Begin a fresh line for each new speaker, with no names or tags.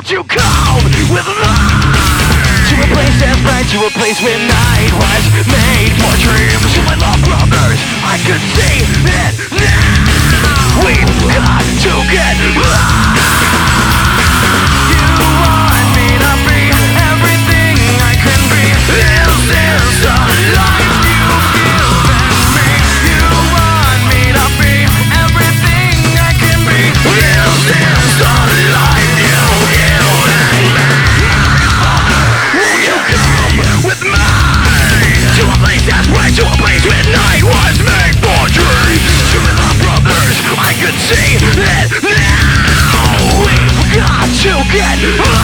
Won't you come with me? To a place that's bright, to a place where night was made for dreams. To my love brothers, I could see it now. We've got to get lost. You want me to be everything I can be. Is this the life you've given me? You want me to be everything I can be. Is this the life you've given me? Won't you come with me to a place that's bright, to a place where night was made for dreams? To my love brothers, I could see it now. We've got to get